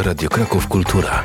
Radio Kraków Kultura.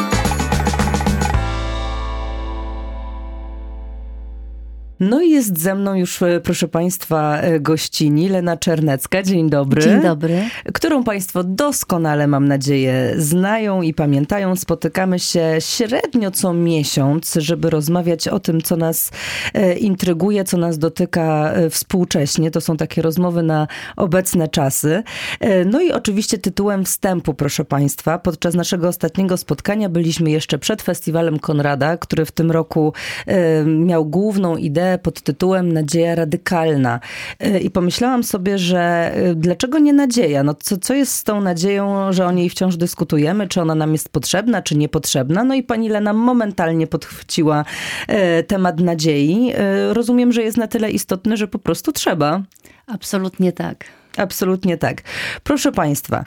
No i jest ze mną już, proszę Państwa, gościni Lena Czernecka. Dzień dobry. Dzień dobry. Którą Państwo doskonale, mam nadzieję, znają i pamiętają. Spotykamy się średnio co miesiąc, żeby rozmawiać o tym, co nas intryguje, co nas dotyka współcześnie. To są takie rozmowy na obecne czasy. No i oczywiście tytułem wstępu, proszę Państwa, podczas naszego ostatniego spotkania byliśmy jeszcze przed Festiwalem Konrada, który w tym roku miał główną ideę pod tytułem Nadzieja radykalna. I pomyślałam sobie, że dlaczego nie nadzieja? No co jest z tą nadzieją, że o niej wciąż dyskutujemy? Czy ona nam jest potrzebna, czy niepotrzebna? No i pani Lena momentalnie podchwyciła temat nadziei. Rozumiem, że jest na tyle istotny, że po prostu trzeba. Absolutnie tak. Absolutnie tak. Proszę Państwa,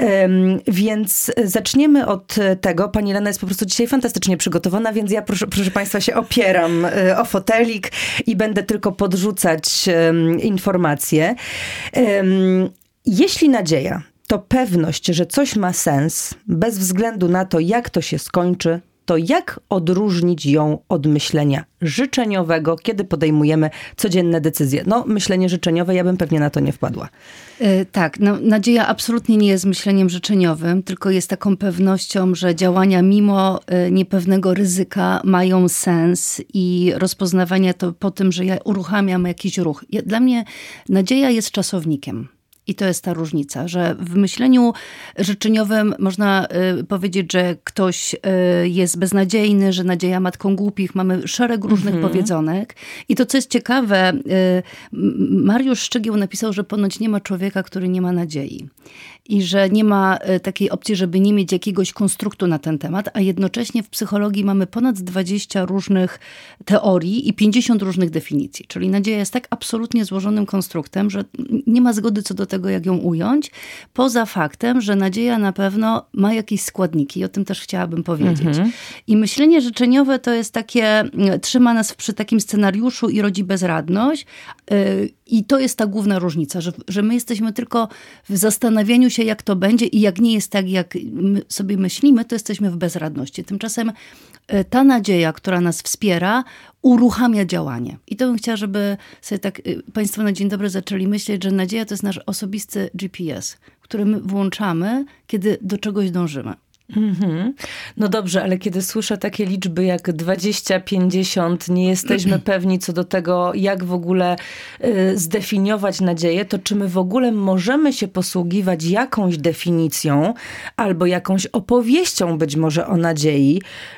więc zaczniemy od tego. Pani Lena jest po prostu dzisiaj fantastycznie przygotowana, więc ja proszę Państwa się opieram o fotelik i będę tylko podrzucać informacje. Jeśli nadzieja to pewność, że coś ma sens, bez względu na to, jak to się skończy, to jak odróżnić ją od myślenia życzeniowego, kiedy podejmujemy codzienne decyzje? No, myślenie życzeniowe, ja bym pewnie na to nie wpadła. Tak, no, nadzieja absolutnie nie jest myśleniem życzeniowym, tylko jest taką pewnością, że działania mimo niepewnego ryzyka mają sens i rozpoznawania to po tym, że ja uruchamiam jakiś ruch. Dla mnie nadzieja jest czasownikiem. I to jest ta różnica, że w myśleniu życzeniowym można powiedzieć, że ktoś jest beznadziejny, że nadzieja matką głupich. Mamy szereg różnych powiedzonek. I to, co jest ciekawe, Mariusz Szczygieł napisał, że ponoć nie ma człowieka, który nie ma nadziei. I że nie ma takiej opcji, żeby nie mieć jakiegoś konstruktu na ten temat, a jednocześnie w psychologii mamy ponad 20 różnych teorii i 50 różnych definicji. Czyli nadzieja jest tak absolutnie złożonym konstruktem, że nie ma zgody co do tego, jak ją ująć, poza faktem, że nadzieja na pewno ma jakieś składniki. I o tym też chciałabym powiedzieć. I myślenie życzeniowe to jest takie, trzyma nas przy takim scenariuszu i rodzi bezradność. I to jest ta główna różnica, że my jesteśmy tylko w zastanawianiu się, jak to będzie i jak nie jest tak, jak my sobie myślimy, to jesteśmy w bezradności. Tymczasem ta nadzieja, która nas wspiera, uruchamia działanie. I to bym chciała, żeby sobie tak Państwo na dzień dobry zaczęli myśleć, że nadzieja to jest nasz osobisty GPS, który my włączamy, kiedy do czegoś dążymy. No dobrze, ale kiedy słyszę takie liczby jak 20, 50, nie jesteśmy pewni co do tego, jak w ogóle zdefiniować nadzieję, to czy my w ogóle możemy się posługiwać jakąś definicją albo jakąś opowieścią być może o nadziei,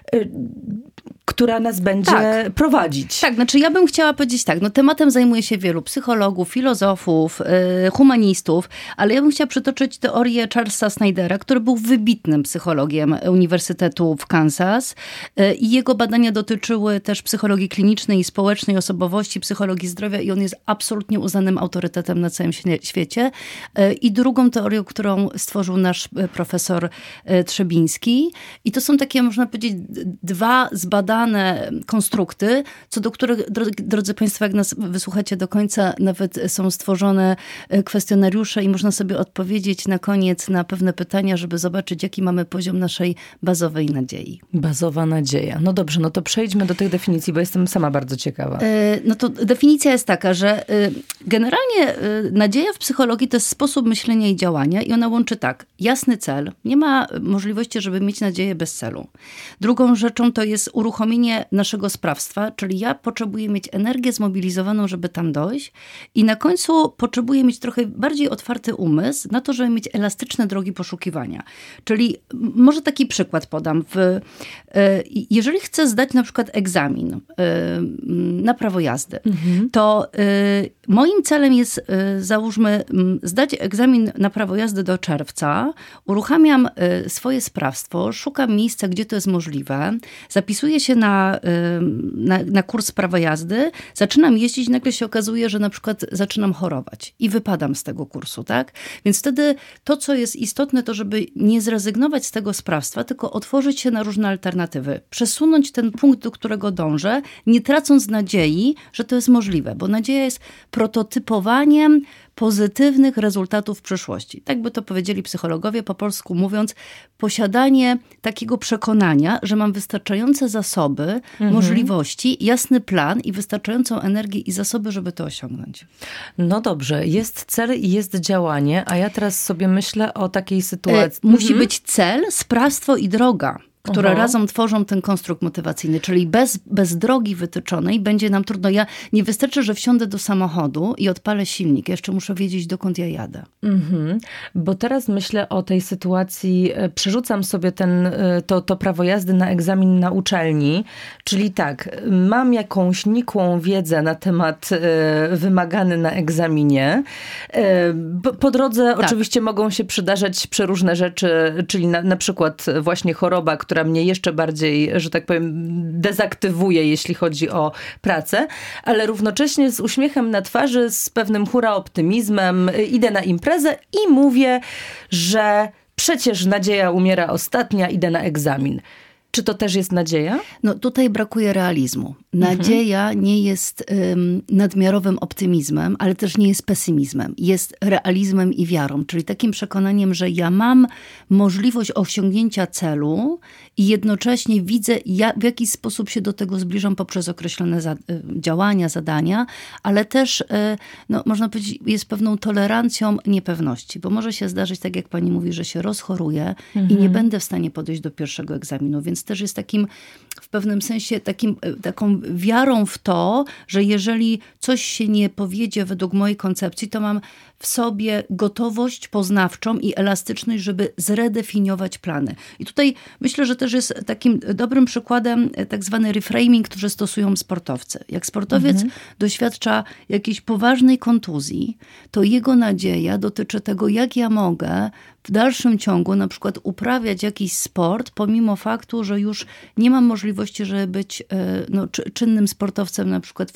która nas będzie prowadzić. Tak, znaczy ja bym chciała powiedzieć tak, no tematem zajmuje się wielu psychologów, filozofów, humanistów, ale ja bym chciała przytoczyć teorię Charlesa Snydera, który był wybitnym psychologiem Uniwersytetu w Kansas i jego badania dotyczyły też psychologii klinicznej i społecznej, osobowości, psychologii zdrowia i on jest absolutnie uznanym autorytetem na całym świecie. I drugą teorią, którą stworzył nasz profesor Trzebiński i to są takie, można powiedzieć, dwa zbadane konstrukty, co do których, drodzy Państwo, jak nas wysłuchacie do końca, nawet są stworzone kwestionariusze i można sobie odpowiedzieć na koniec na pewne pytania, żeby zobaczyć, jaki mamy poziom naszej bazowej nadziei. Bazowa nadzieja. No dobrze, no to przejdźmy do tych definicji, bo jestem sama bardzo ciekawa. No to definicja jest taka, że generalnie nadzieja w psychologii to jest sposób myślenia i działania i ona łączy tak, jasny cel. Nie ma możliwości, żeby mieć nadzieję bez celu. Drugą rzeczą to jest uruchomienie naszego sprawstwa, czyli ja potrzebuję mieć energię zmobilizowaną, żeby tam dojść i na końcu potrzebuję mieć trochę bardziej otwarty umysł na to, żeby mieć elastyczne drogi poszukiwania. Czyli może taki przykład podam. Jeżeli chcę zdać na przykład egzamin na prawo jazdy, to moim celem jest, załóżmy, zdać egzamin na prawo jazdy do czerwca, uruchamiam swoje sprawstwo, szukam miejsca, gdzie to jest możliwe, zapisuję się na kurs prawa jazdy, zaczynam jeździć, nagle się okazuje, że na przykład zaczynam chorować i wypadam z tego kursu, tak? Więc wtedy to, co jest istotne, to żeby nie zrezygnować z tego sprawstwa, tylko otworzyć się na różne alternatywy, przesunąć ten punkt, do którego dążę, nie tracąc nadziei, że to jest możliwe, bo nadzieja jest prototypowaniem pozytywnych rezultatów w przyszłości. Tak by to powiedzieli psychologowie, po polsku mówiąc, posiadanie takiego przekonania, że mam wystarczające zasoby, możliwości, jasny plan i wystarczającą energię i zasoby, żeby to osiągnąć. No dobrze, jest cel i jest działanie, a ja teraz sobie myślę o takiej sytuacji. Musi być cel, sprawstwo i droga, które razem tworzą ten konstrukt motywacyjny, czyli bez drogi wytyczonej będzie nam trudno. Nie wystarczy, że wsiądę do samochodu i odpalę silnik. Jeszcze muszę wiedzieć, dokąd ja jadę. Bo teraz myślę o tej sytuacji, przerzucam sobie to prawo jazdy na egzamin na uczelni, czyli tak, mam jakąś nikłą wiedzę na temat wymagany na egzaminie. Po drodze oczywiście mogą się przydarzać przeróżne rzeczy, czyli na przykład właśnie choroba, która mnie jeszcze bardziej, że tak powiem, dezaktywuje, jeśli chodzi o pracę, ale równocześnie z uśmiechem na twarzy, z pewnym hura optymizmem idę na imprezę i mówię, że przecież nadzieja umiera ostatnia, idę na egzamin. Czy to też jest nadzieja? No tutaj brakuje realizmu. Nadzieja nie jest nadmiarowym optymizmem, ale też nie jest pesymizmem. Jest realizmem i wiarą, czyli takim przekonaniem, że ja mam możliwość osiągnięcia celu i jednocześnie widzę, w jaki sposób się do tego zbliżam poprzez określone działania, zadania, ale też, można powiedzieć, jest pewną tolerancją niepewności, bo może się zdarzyć, tak jak pani mówi, że się rozchoruję i nie będę w stanie podejść do pierwszego egzaminu, więc też jest takim, w pewnym sensie taką wiarą w to, że jeżeli coś się nie powiedzie według mojej koncepcji, to mam w sobie gotowość poznawczą i elastyczność, żeby zredefiniować plany. I tutaj myślę, że też jest takim dobrym przykładem tak zwany reframing, który stosują sportowcy. Jak sportowiec doświadcza jakiejś poważnej kontuzji, to jego nadzieja dotyczy tego, jak ja mogę w dalszym ciągu na przykład uprawiać jakiś sport, pomimo faktu, że już nie mam możliwości, żeby być czynnym sportowcem na przykład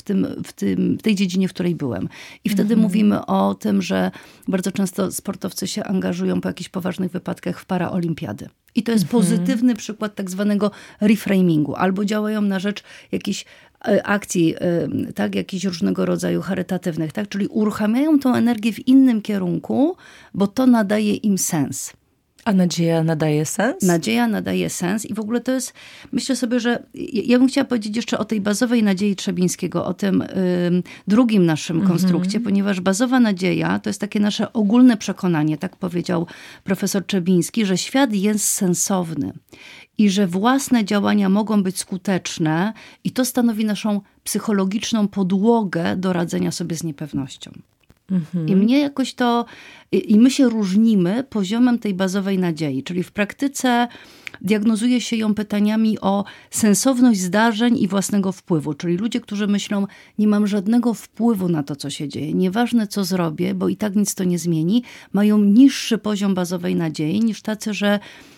w tej dziedzinie, w której byłem. I wtedy mówimy o tym, że bardzo często sportowcy się angażują po jakichś poważnych wypadkach w paraolimpiady. I to jest pozytywny przykład tak zwanego reframingu. Albo działają na rzecz jakichś akcji, tak, jakichś różnego rodzaju charytatywnych, tak, czyli uruchamiają tą energię w innym kierunku, bo to nadaje im sens. A nadzieja nadaje sens? Nadzieja nadaje sens i w ogóle to jest, myślę sobie, że ja bym chciała powiedzieć jeszcze o tej bazowej nadziei Trzebińskiego, o tym drugim naszym konstrukcie, ponieważ bazowa nadzieja to jest takie nasze ogólne przekonanie, tak powiedział profesor Trzebiński, że świat jest sensowny i że własne działania mogą być skuteczne i to stanowi naszą psychologiczną podłogę do radzenia sobie z niepewnością. I mnie jakoś i my się różnimy poziomem tej bazowej nadziei, czyli w praktyce diagnozuje się ją pytaniami o sensowność zdarzeń i własnego wpływu, czyli ludzie, którzy myślą, nie mam żadnego wpływu na to, co się dzieje, nieważne co zrobię, bo i tak nic to nie zmieni, mają niższy poziom bazowej nadziei niż tacy, że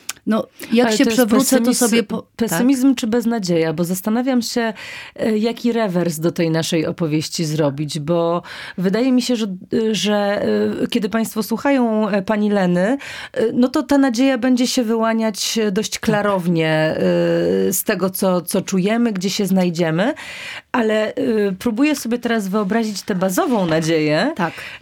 jak ale się przewrócę, to sobie... Pesymizm czy beznadzieja? Bo zastanawiam się, jaki rewers do tej naszej opowieści zrobić, bo wydaje mi się, że kiedy państwo słuchają pani Leny, to ta nadzieja będzie się wyłaniać dość klarownie z tego, co czujemy, gdzie się znajdziemy, ale próbuję sobie teraz wyobrazić tę bazową nadzieję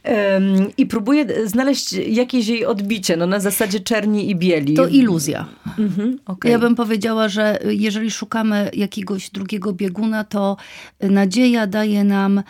i próbuję znaleźć jakieś jej odbicie, na zasadzie czerni i bieli. To iluzja. Okay. Ja bym powiedziała, że jeżeli szukamy jakiegoś drugiego bieguna, to nadzieja daje nam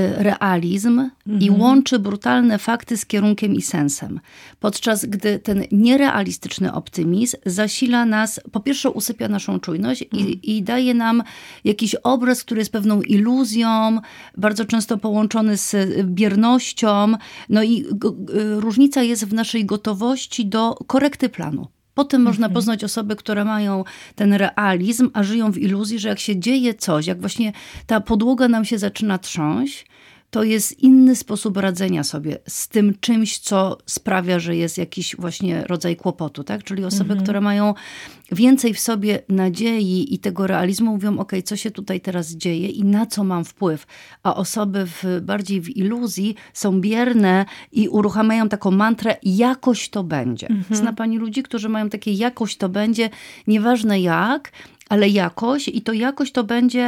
realizm i łączy brutalne fakty z kierunkiem i sensem. Podczas gdy ten nierealistyczny optymizm zasila nas, po pierwsze usypia naszą czujność i daje nam jakiś obraz, który jest pewną iluzją, bardzo często połączony z biernością. I różnica jest w naszej gotowości do korekty planu. Potem można poznać osoby, które mają ten realizm, a żyją w iluzji, że jak się dzieje coś, jak właśnie ta podłoga nam się zaczyna trząść, to jest inny sposób radzenia sobie z tym czymś, co sprawia, że jest jakiś właśnie rodzaj kłopotu, tak? Czyli osoby, które mają więcej w sobie nadziei i tego realizmu mówią, co się tutaj teraz dzieje i na co mam wpływ. A osoby bardziej w iluzji są bierne i uruchamiają taką mantrę, jakoś to będzie. Zna pani ludzi, którzy mają takie jakoś to będzie, nieważne jak, ale jakoś i to jakoś to będzie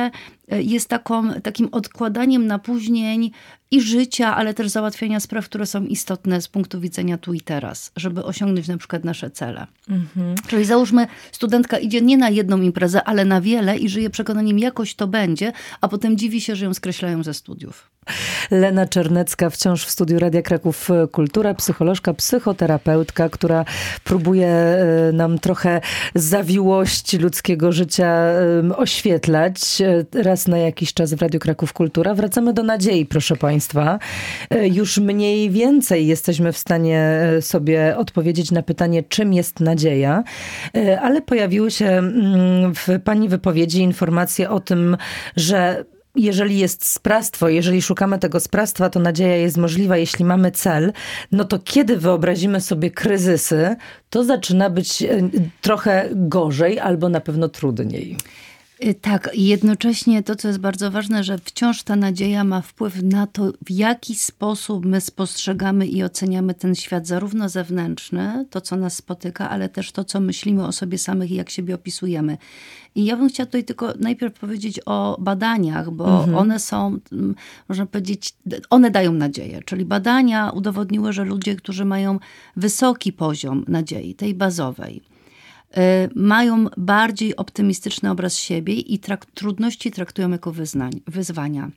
jest takim odkładaniem na później i życia, ale też załatwiania spraw, które są istotne z punktu widzenia tu i teraz, żeby osiągnąć na przykład nasze cele. Czyli załóżmy, studentka idzie nie na jedną imprezę, ale na wiele i żyje przekonaniem, jakoś to będzie, a potem dziwi się, że ją skreślają ze studiów. Lena Czernecka wciąż w studiu Radia Kraków Kultura, psycholożka, psychoterapeutka, która próbuje nam trochę zawiłości ludzkiego życia oświetlać. Raz na jakiś czas w Radiu Kraków Kultura. Wracamy do nadziei, proszę Państwa. Już mniej więcej jesteśmy w stanie sobie odpowiedzieć na pytanie, czym jest nadzieja, ale pojawiły się w Pani wypowiedzi informacje o tym, że jeżeli jest sprawstwo, jeżeli szukamy tego sprawstwa, to nadzieja jest możliwa, jeśli mamy cel, no to kiedy wyobrazimy sobie kryzysy, to zaczyna być trochę gorzej albo na pewno trudniej. Tak, i jednocześnie to, co jest bardzo ważne, że wciąż ta nadzieja ma wpływ na to, w jaki sposób my spostrzegamy i oceniamy ten świat, zarówno zewnętrzny, to co nas spotyka, ale też to, co myślimy o sobie samych i jak siebie opisujemy. I ja bym chciała tutaj tylko najpierw powiedzieć o badaniach, bo one są, można powiedzieć, one dają nadzieję. Czyli badania udowodniły, że ludzie, którzy mają wysoki poziom nadziei, tej bazowej, mają bardziej optymistyczny obraz siebie i trudności traktują jako wyzwania.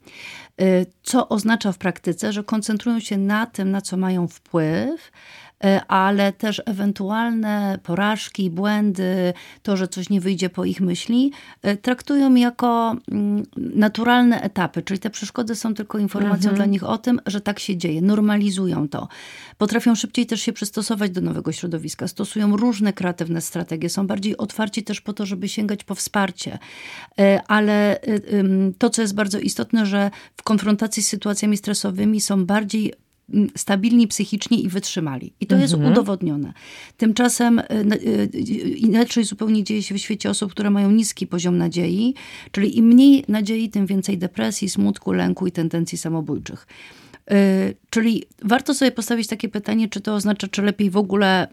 Co oznacza w praktyce, że koncentrują się na tym, na co mają wpływ, ale też ewentualne porażki, błędy, to, że coś nie wyjdzie po ich myśli, traktują jako naturalne etapy. Czyli te przeszkody są tylko informacją dla nich o tym, że tak się dzieje. Normalizują to. Potrafią szybciej też się przystosować do nowego środowiska. Stosują różne kreatywne strategie. Są bardziej otwarci też po to, żeby sięgać po wsparcie. Ale to, co jest bardzo istotne, że w konfrontacji z sytuacjami stresowymi są bardziej stabilni psychicznie i wytrzymali. I to jest udowodnione. Tymczasem inaczej zupełnie dzieje się w świecie osób, które mają niski poziom nadziei, czyli im mniej nadziei, tym więcej depresji, smutku, lęku i tendencji samobójczych. Czyli warto sobie postawić takie pytanie, czy to oznacza, czy lepiej w ogóle,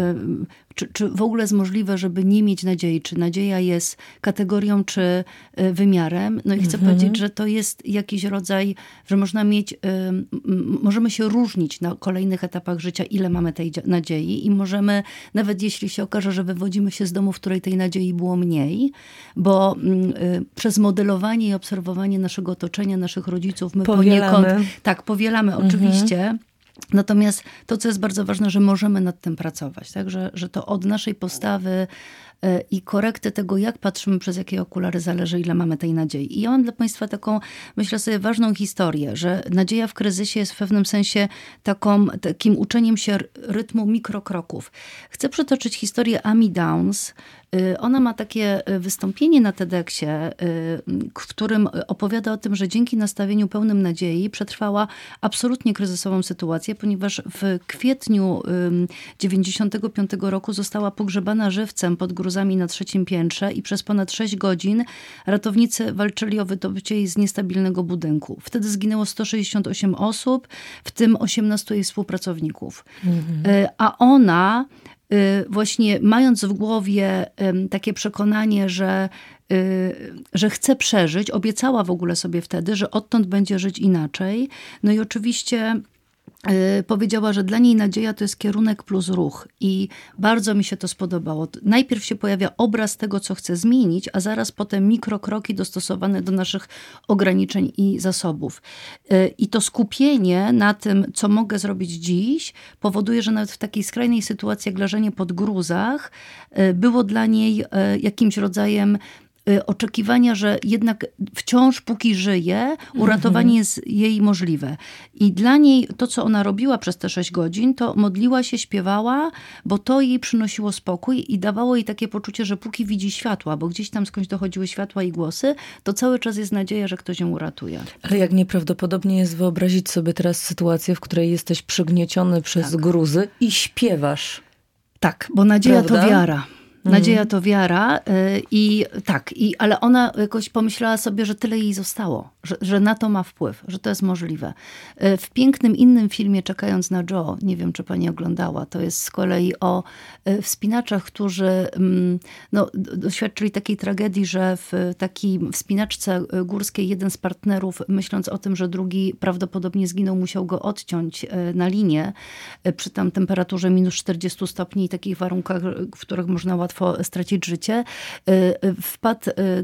czy w ogóle jest możliwe, żeby nie mieć nadziei, czy nadzieja jest kategorią, czy wymiarem. No i chcę powiedzieć, że to jest jakiś rodzaj, że można mieć, możemy się różnić na kolejnych etapach życia, ile mamy tej nadziei i możemy, nawet jeśli się okaże, że wywodzimy się z domu, w której tej nadziei było mniej, bo przez modelowanie i obserwowanie naszego otoczenia, naszych rodziców, my poniekąd powielamy oczywiście. Natomiast to, co jest bardzo ważne, że możemy nad tym pracować. Tak? Że to od naszej postawy i korekty tego, jak patrzymy, przez jakie okulary, zależy, ile mamy tej nadziei. I ja mam dla Państwa taką, myślę sobie, ważną historię, że nadzieja w kryzysie jest w pewnym sensie takim uczeniem się rytmu mikrokroków. Chcę przytoczyć historię Amy Downs. Ona ma takie wystąpienie na TEDxie, w którym opowiada o tym, że dzięki nastawieniu pełnym nadziei przetrwała absolutnie kryzysową sytuację, ponieważ w kwietniu 1995 roku została pogrzebana żywcem pod gruzami na 3. piętrze i przez ponad 6 godzin ratownicy walczyli o wydobycie jej z niestabilnego budynku. Wtedy zginęło 168 osób, w tym 18 jej współpracowników. A ona, właśnie mając w głowie takie przekonanie, że chce przeżyć, obiecała w ogóle sobie wtedy, że odtąd będzie żyć inaczej. No i oczywiście powiedziała, że dla niej nadzieja to jest kierunek plus ruch i bardzo mi się to spodobało. Najpierw się pojawia obraz tego, co chce zmienić, a zaraz potem mikrokroki dostosowane do naszych ograniczeń i zasobów. I to skupienie na tym, co mogę zrobić dziś, powoduje, że nawet w takiej skrajnej sytuacji, jak leżenie pod gruzach, było dla niej jakimś rodzajem oczekiwania, że jednak wciąż, póki żyje, uratowanie jest jej możliwe. I dla niej to, co ona robiła przez te 6 godzin, to modliła się, śpiewała, bo to jej przynosiło spokój i dawało jej takie poczucie, że póki widzi światła, bo gdzieś tam skądś dochodziły światła i głosy, to cały czas jest nadzieja, że ktoś ją uratuje. Ale jak nieprawdopodobnie jest wyobrazić sobie teraz sytuację, w której jesteś przygnieciony przez gruzy i śpiewasz. Tak, bo nadzieja to wiara. Nadzieja to wiara ale ona jakoś pomyślała sobie, że tyle jej zostało, że na to ma wpływ, że to jest możliwe. W pięknym innym filmie Czekając na Joe, nie wiem, czy pani oglądała, to jest z kolei o wspinaczach, którzy doświadczyli takiej tragedii, że w takiej wspinaczce górskiej jeden z partnerów, myśląc o tym, że drugi prawdopodobnie zginął, musiał go odciąć na linię przy tam temperaturze minus 40 stopni i takich warunkach, w których można łatwo stracić życie. Wpadł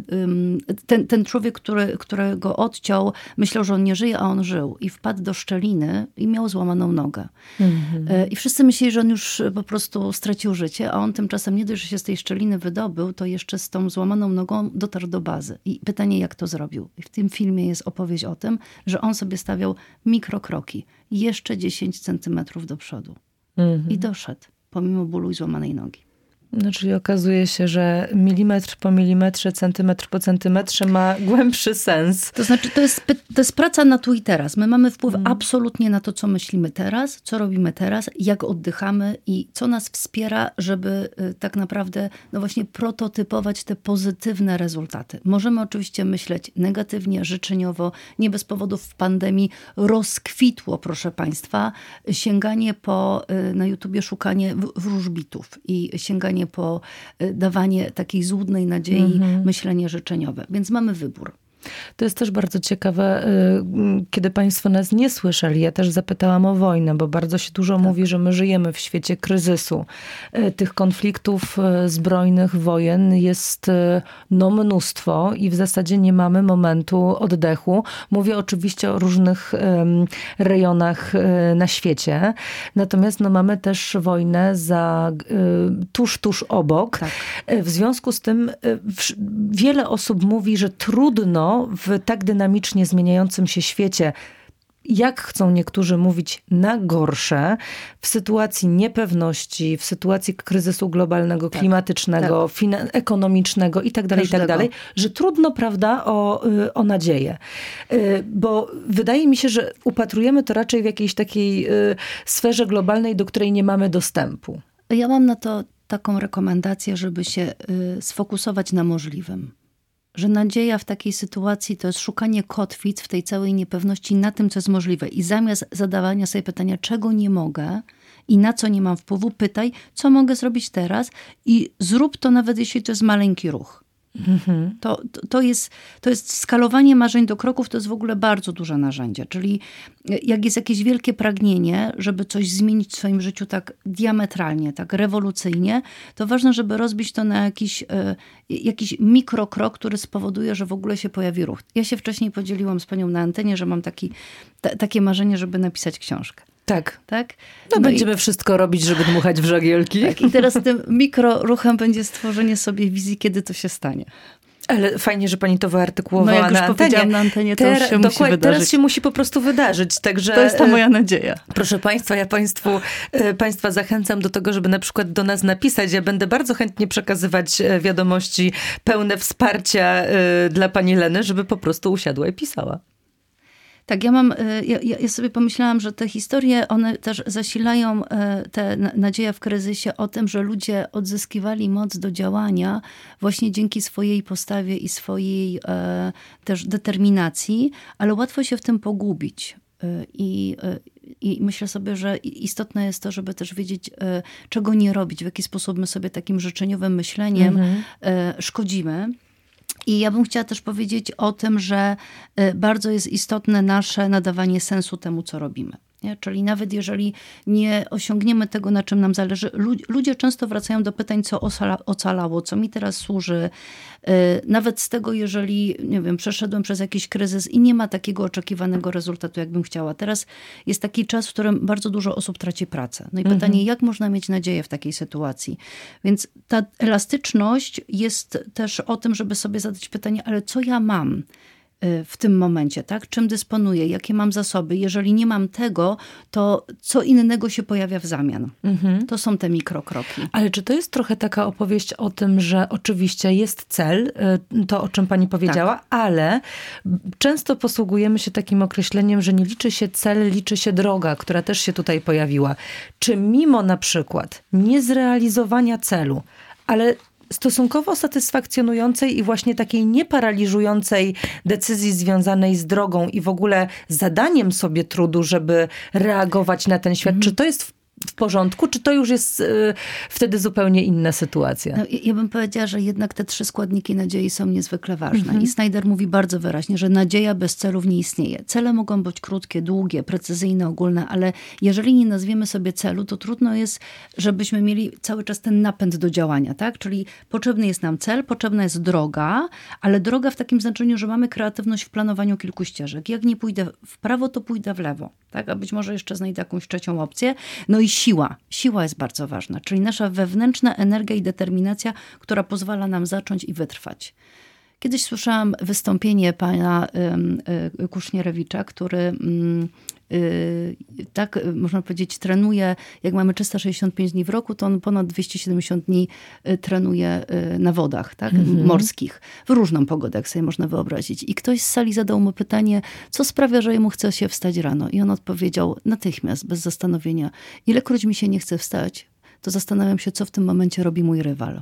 ten człowiek, którego odciął, myślał, że on nie żyje, a on żył. I wpadł do szczeliny i miał złamaną nogę. I wszyscy myśleli, że on już po prostu stracił życie, a on tymczasem nie dość, że się z tej szczeliny wydobył, to jeszcze z tą złamaną nogą dotarł do bazy. I pytanie, jak to zrobił? I w tym filmie jest opowieść o tym, że on sobie stawiał mikrokroki. Jeszcze 10 centymetrów do przodu. I doszedł, pomimo bólu i złamanej nogi. No, czyli okazuje się, że milimetr po milimetrze, centymetr po centymetrze ma głębszy sens. To znaczy, to jest praca na tu i teraz. My mamy wpływ absolutnie na to, co myślimy teraz, co robimy teraz, jak oddychamy i co nas wspiera, żeby tak naprawdę właśnie prototypować te pozytywne rezultaty. Możemy oczywiście myśleć negatywnie, życzeniowo. Nie bez powodów w pandemii rozkwitło, proszę państwa, sięganie na YouTubie szukanie wróżbitów i sięganie po dawanie takiej złudnej nadziei, myślenie życzeniowe. Więc mamy wybór. To jest też bardzo ciekawe, kiedy państwo nas nie słyszeli. Ja też zapytałam o wojnę, bo bardzo się dużo mówi, że my żyjemy w świecie kryzysu. Tych konfliktów zbrojnych, wojen jest mnóstwo i w zasadzie nie mamy momentu oddechu. Mówię oczywiście o różnych rejonach na świecie. Natomiast mamy też wojnę tuż obok. Tak. W związku z tym wiele osób mówi, że trudno w tak dynamicznie zmieniającym się świecie, jak chcą niektórzy mówić, na gorsze, w sytuacji niepewności, w sytuacji kryzysu globalnego, klimatycznego, ekonomicznego i tak dalej, że trudno, prawda, o nadzieję. Bo wydaje mi się, że upatrujemy to raczej w jakiejś takiej sferze globalnej, do której nie mamy dostępu. Ja mam na to taką rekomendację, żeby się sfokusować na możliwym. Że nadzieja w takiej sytuacji to jest szukanie kotwic w tej całej niepewności na tym, co jest możliwe. I zamiast zadawania sobie pytania, czego nie mogę i na co nie mam wpływu, pytaj, co mogę zrobić teraz i zrób to nawet jeśli to jest maleńki ruch. To jest skalowanie marzeń do kroków, to jest w ogóle bardzo duże narzędzie. Czyli jak jest jakieś wielkie pragnienie, żeby coś zmienić w swoim życiu tak diametralnie, tak rewolucyjnie, to ważne, żeby rozbić to na jakiś mikrokrok, który spowoduje, że w ogóle się pojawi ruch. Ja się wcześniej podzieliłam z panią na antenie, że mam takie marzenie, żeby napisać książkę. Tak? Będziemy wszystko robić, żeby dmuchać w żagielki. Tak, i teraz tym mikroruchem będzie stworzenie sobie wizji, kiedy to się stanie. Ale fajnie, że pani to wyartykułowała na antenie. Jak już powiedziałam na antenie, to już się musi wydarzyć. Teraz się musi po prostu wydarzyć. Także, to jest ta moja nadzieja. Proszę państwa, ja państwa zachęcam do tego, żeby na przykład do nas napisać. Ja będę bardzo chętnie przekazywać wiadomości pełne wsparcia dla pani Leny, żeby po prostu usiadła i pisała. Tak, ja sobie pomyślałam, że te historie, one też zasilają tę nadzieję w kryzysie o tym, że ludzie odzyskiwali moc do działania właśnie dzięki swojej postawie i swojej też determinacji, ale łatwo się w tym pogubić. I myślę sobie, że istotne jest to, żeby też wiedzieć, czego nie robić, w jaki sposób my sobie takim życzeniowym myśleniem szkodzimy. I ja bym chciała też powiedzieć o tym, że bardzo jest istotne nasze nadawanie sensu temu, co robimy. Nie? Czyli nawet jeżeli nie osiągniemy tego, na czym nam zależy, ludzie często wracają do pytań, co ocalało, co mi teraz służy. Nawet z tego, jeżeli, nie wiem, przeszedłem przez jakiś kryzys i nie ma takiego oczekiwanego rezultatu, jakbym chciała. Teraz jest taki czas, w którym bardzo dużo osób traci pracę. No i pytanie, jak można mieć nadzieję w takiej sytuacji? Więc ta elastyczność jest też o tym, żeby sobie zadać pytanie, ale co ja mam w tym momencie, tak? Czym dysponuję, jakie mam zasoby. Jeżeli nie mam tego, to co innego się pojawia w zamian. To są te mikrokroki. Ale czy to jest trochę taka opowieść o tym, że oczywiście jest cel, to o czym pani powiedziała, ale często posługujemy się takim określeniem, że nie liczy się cel, liczy się droga, która też się tutaj pojawiła. Czy mimo na przykład niezrealizowania celu, ale stosunkowo satysfakcjonującej i właśnie takiej nieparaliżującej decyzji związanej z drogą i w ogóle zadaniem sobie trudu, żeby reagować na ten świat. Czy to jest w porządku, czy to już jest wtedy zupełnie inna sytuacja? No, ja bym powiedziała, że jednak te 3 składniki nadziei są niezwykle ważne. I Snyder mówi bardzo wyraźnie, że nadzieja bez celów nie istnieje. Cele mogą być krótkie, długie, precyzyjne, ogólne, ale jeżeli nie nazwiemy sobie celu, to trudno jest, żebyśmy mieli cały czas ten napęd do działania, tak? Czyli potrzebny jest nam cel, potrzebna jest droga, ale droga w takim znaczeniu, że mamy kreatywność w planowaniu kilku ścieżek. Jak nie pójdę w prawo, to pójdę w lewo, tak? A być może jeszcze znajdę jakąś trzecią opcję. No i siła. Siła jest bardzo ważna, czyli nasza wewnętrzna energia i determinacja, która pozwala nam zacząć i wytrwać. Kiedyś słyszałam wystąpienie pana Kusznierewicza, który tak, można powiedzieć, trenuje, jak mamy 365 dni w roku, to on ponad 270 dni trenuje na wodach, tak, morskich. W różną pogodę, jak sobie można wyobrazić. I ktoś z sali zadał mu pytanie, co sprawia, że jemu chce się wstać rano. I on odpowiedział natychmiast, bez zastanowienia. Ilekroć mi się nie chce wstać, to zastanawiam się, co w tym momencie robi mój rywal.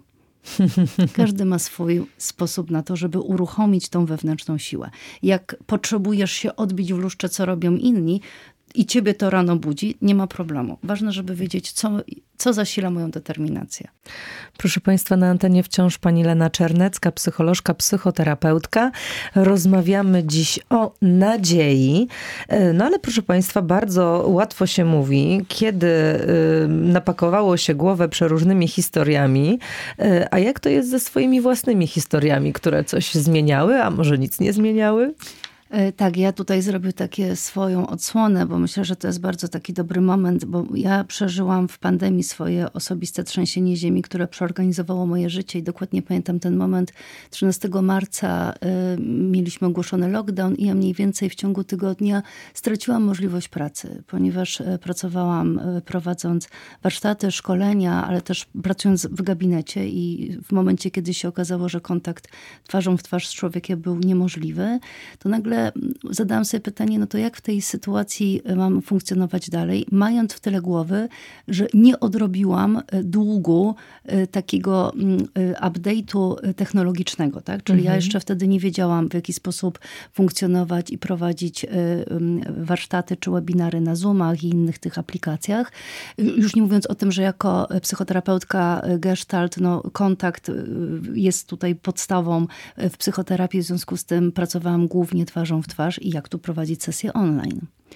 Każdy ma swój sposób na to, żeby uruchomić tą wewnętrzną siłę. Jak potrzebujesz się odbić w lustrze, co robią inni i ciebie to rano budzi, nie ma problemu. Ważne, żeby wiedzieć, co zasila moją determinację. Proszę Państwa, na antenie wciąż pani Lena Czernecka, psycholożka, psychoterapeutka. Rozmawiamy dziś o nadziei. No ale proszę Państwa, bardzo łatwo się mówi, kiedy napakowało się głowę przeróżnymi historiami, a jak to jest ze swoimi własnymi historiami, które coś zmieniały, a może nic nie zmieniały? Tak, ja tutaj zrobię takie swoją odsłonę, bo myślę, że to jest bardzo taki dobry moment, bo ja przeżyłam w pandemii swoje osobiste trzęsienie ziemi, które przeorganizowało moje życie i dokładnie pamiętam ten moment. 13 marca mieliśmy ogłoszony lockdown i ja mniej więcej w ciągu tygodnia straciłam możliwość pracy, ponieważ pracowałam prowadząc warsztaty, szkolenia, ale też pracując w gabinecie i w momencie, kiedy się okazało, że kontakt twarzą w twarz z człowiekiem był niemożliwy, to nagle zadałam sobie pytanie, no to jak w tej sytuacji mam funkcjonować dalej, mając w tyle głowy, że nie odrobiłam długu takiego update'u technologicznego, tak? Czyli ja jeszcze wtedy nie wiedziałam, w jaki sposób funkcjonować i prowadzić warsztaty czy webinary na Zoomach i innych tych aplikacjach. Już nie mówiąc o tym, że jako psychoterapeutka Gestalt, no kontakt jest tutaj podstawą w psychoterapii, w związku z tym pracowałam głównie twarzą w twarz i jak tu prowadzić sesję online.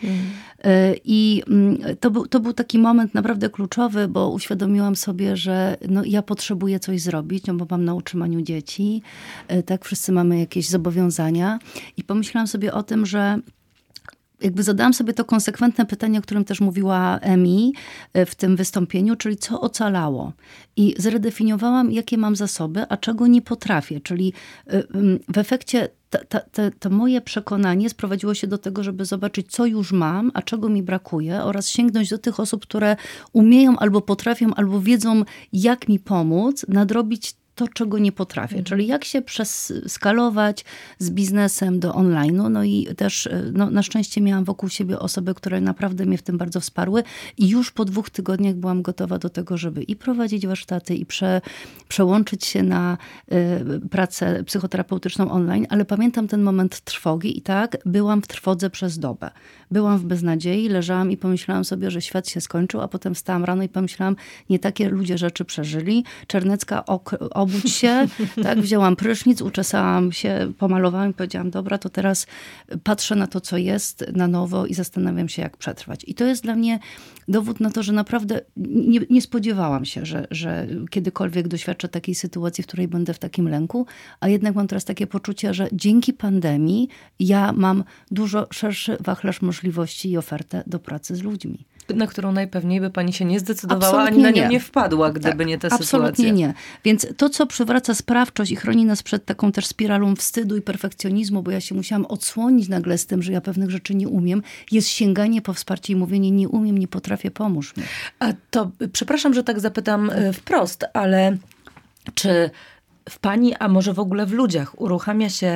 I to był taki moment naprawdę kluczowy, bo uświadomiłam sobie, że no, ja potrzebuję coś zrobić, no, bo mam na utrzymaniu dzieci. Tak, wszyscy mamy jakieś zobowiązania. I pomyślałam sobie o tym, że jakby zadałam sobie to konsekwentne pytanie, o którym też mówiła Emi w tym wystąpieniu, czyli co ocalało. I zredefiniowałam, jakie mam zasoby, a czego nie potrafię. Czyli w efekcie to moje przekonanie sprowadziło się do tego, żeby zobaczyć, co już mam, a czego mi brakuje oraz sięgnąć do tych osób, które umieją albo potrafią, albo wiedzą, jak mi pomóc, nadrobić to, czego nie potrafię. Czyli jak się przeskalować z biznesem do online'u. No i też na szczęście miałam wokół siebie osoby, które naprawdę mnie w tym bardzo wsparły i już po 2 tygodniach byłam gotowa do tego, żeby i prowadzić warsztaty i przełączyć się na pracę psychoterapeutyczną online, ale pamiętam ten moment trwogi i tak, byłam w trwodze przez dobę. Byłam w beznadziei, leżałam i pomyślałam sobie, że świat się skończył, a potem wstałam rano i pomyślałam, nie takie ludzie rzeczy przeżyli. Czernecka, obudź się, tak, wzięłam prysznic, uczesałam się, pomalowałam i powiedziałam, dobra, to teraz patrzę na to, co jest na nowo i zastanawiam się, jak przetrwać. I to jest dla mnie dowód na to, że naprawdę nie spodziewałam się, że kiedykolwiek doświadczę takiej sytuacji, w której będę w takim lęku, a jednak mam teraz takie poczucie, że dzięki pandemii ja mam dużo szerszy wachlarz możliwości i ofertę do pracy z ludźmi. Na którą najpewniej by pani się nie zdecydowała, ani na nią nie wpadła, gdyby nie ta sytuacja. Absolutnie nie. Więc to, co przywraca sprawczość i chroni nas przed taką też spiralą wstydu i perfekcjonizmu, bo ja się musiałam odsłonić nagle z tym, że ja pewnych rzeczy nie umiem, jest sięganie po wsparcie i mówienie, nie umiem, nie potrafię, pomóż mi. A to, przepraszam, że tak zapytam wprost, ale czy w pani, a może w ogóle w ludziach uruchamia się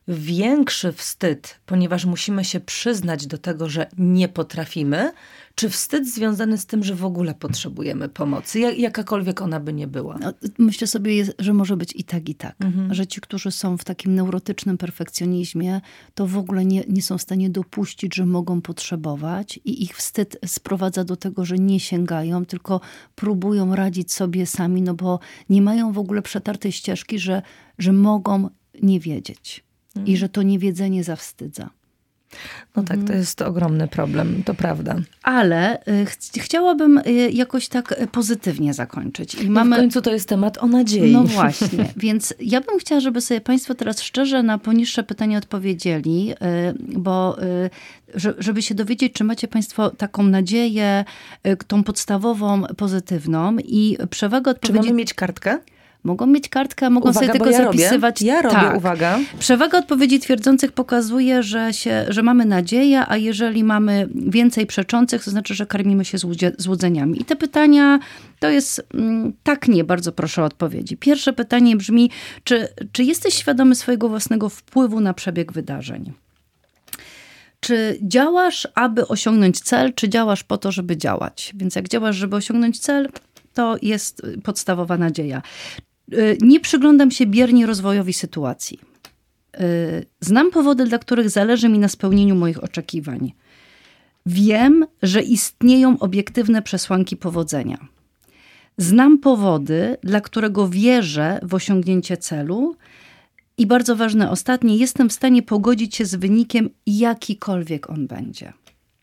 większy wstyd, ponieważ musimy się przyznać do tego, że nie potrafimy, czy wstyd związany z tym, że w ogóle potrzebujemy pomocy, jakakolwiek ona by nie była? No, myślę sobie, że może być i tak, i tak. Że ci, którzy są w takim neurotycznym perfekcjonizmie, to w ogóle nie są w stanie dopuścić, że mogą potrzebować i ich wstyd sprowadza do tego, że nie sięgają, tylko próbują radzić sobie sami, no bo nie mają w ogóle przetartej ścieżki, że mogą nie wiedzieć i że to niewiedzenie zawstydza. No tak, to jest ogromny problem, to prawda. Ale chciałabym jakoś tak pozytywnie zakończyć. I w końcu to jest temat o nadziei. No właśnie, więc ja bym chciała, żeby sobie państwo teraz szczerze na poniższe pytanie odpowiedzieli, bo żeby się dowiedzieć, czy macie państwo taką nadzieję, tą podstawową, pozytywną i przewagę odpowiedzi... Czy mamy mieć kartkę? Mogą mieć kartkę, mogą sobie tylko zapisywać. Ja robię, uwaga. Przewaga odpowiedzi twierdzących pokazuje, że mamy nadzieję, a jeżeli mamy więcej przeczących, to znaczy, że karmimy się złudzeniami. I te pytania to jest tak nie, bardzo proszę o odpowiedzi. Pierwsze pytanie brzmi, czy jesteś świadomy swojego własnego wpływu na przebieg wydarzeń? Czy działasz, aby osiągnąć cel, czy działasz po to, żeby działać? Więc jak działasz, żeby osiągnąć cel, to jest podstawowa nadzieja. Nie przyglądam się biernie rozwojowi sytuacji. Znam powody, dla których zależy mi na spełnieniu moich oczekiwań. Wiem, że istnieją obiektywne przesłanki powodzenia. Znam powody, dla którego wierzę w osiągnięcie celu. I bardzo ważne ostatnie, jestem w stanie pogodzić się z wynikiem, jakikolwiek on będzie.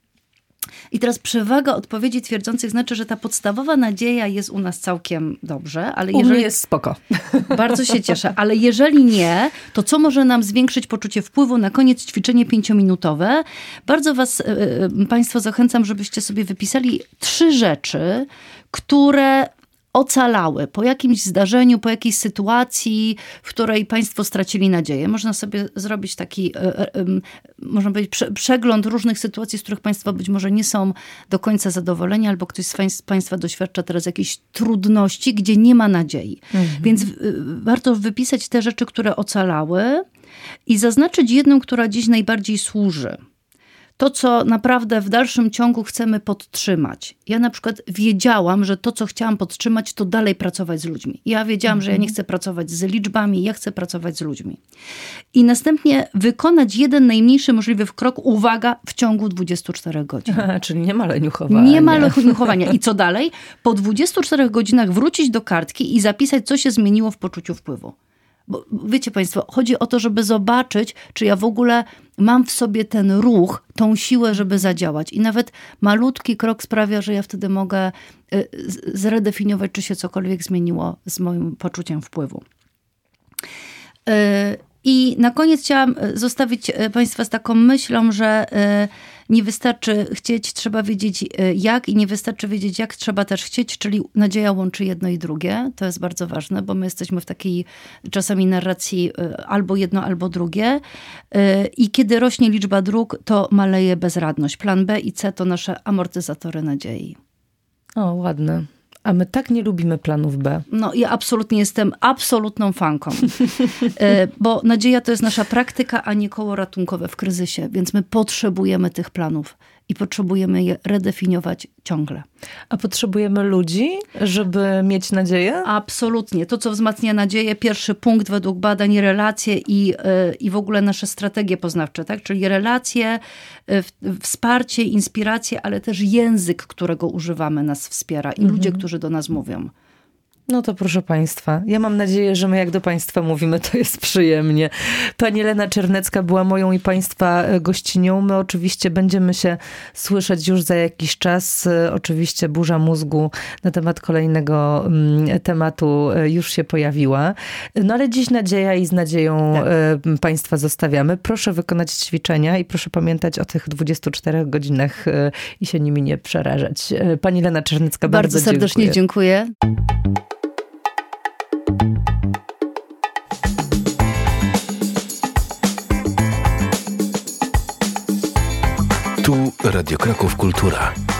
I teraz przewaga odpowiedzi twierdzących znaczy, że ta podstawowa nadzieja jest u nas całkiem dobrze, ale jeżeli... U mnie jest spoko. Bardzo się cieszę, ale jeżeli nie, to co może nam zwiększyć poczucie wpływu? Na koniec ćwiczenie 5-minutowe. Bardzo was, państwo, zachęcam, żebyście sobie wypisali 3 rzeczy, które ocalały po jakimś zdarzeniu, po jakiejś sytuacji, w której państwo stracili nadzieję. Można sobie zrobić taki, można powiedzieć, przegląd różnych sytuacji, z których państwo być może nie są do końca zadowoleni, albo ktoś z państwa doświadcza teraz jakiejś trudności, gdzie nie ma nadziei. Więc warto wypisać te rzeczy, które ocalały i zaznaczyć jedną, która dziś najbardziej służy. To, co naprawdę w dalszym ciągu chcemy podtrzymać. Ja na przykład wiedziałam, że to, co chciałam podtrzymać, to dalej pracować z ludźmi. Ja wiedziałam, że ja nie chcę pracować z liczbami, ja chcę pracować z ludźmi. I następnie wykonać jeden najmniejszy możliwy krok, uwaga, w ciągu 24 godzin. Czyli nie ma leniuchowania. Nie ma leniuchowania. I co dalej? Po 24 godzinach wrócić do kartki i zapisać, co się zmieniło w poczuciu wpływu. Bo wiecie państwo, chodzi o to, żeby zobaczyć, czy ja w ogóle mam w sobie ten ruch, tą siłę, żeby zadziałać. I nawet malutki krok sprawia, że ja wtedy mogę zredefiniować, czy się cokolwiek zmieniło z moim poczuciem wpływu. I na koniec chciałam zostawić państwa z taką myślą, że nie wystarczy chcieć, trzeba wiedzieć jak i nie wystarczy wiedzieć jak, trzeba też chcieć, czyli nadzieja łączy jedno i drugie. To jest bardzo ważne, bo my jesteśmy w takiej czasami narracji albo jedno, albo drugie. I kiedy rośnie liczba dróg, to maleje bezradność. Plan B i C to nasze amortyzatory nadziei. O, ładne. A my tak nie lubimy planów B. No ja absolutnie jestem absolutną fanką. Bo nadzieja to jest nasza praktyka, a nie koło ratunkowe w kryzysie. Więc my potrzebujemy tych planów i potrzebujemy je redefiniować ciągle. A potrzebujemy ludzi, żeby mieć nadzieję? Absolutnie. To, co wzmacnia nadzieję, pierwszy punkt według badań, relacje i w ogóle nasze strategie poznawcze, tak? Czyli relacje, wsparcie, inspiracje, ale też język, którego używamy, nas wspiera i ludzie, którzy do nas mówią. No to proszę państwa, ja mam nadzieję, że my jak do państwa mówimy, to jest przyjemnie. Pani Lena Czernecka była moją i państwa gościnią. My oczywiście będziemy się słyszeć już za jakiś czas. Oczywiście burza mózgu na temat kolejnego tematu już się pojawiła. No ale dziś nadzieja i z nadzieją państwa zostawiamy. Proszę wykonać ćwiczenia i proszę pamiętać o tych 24 godzinach i się nimi nie przerażać. Pani Lena Czernecka, bardzo serdecznie dziękuję. Tu Radio Kraków Kultura.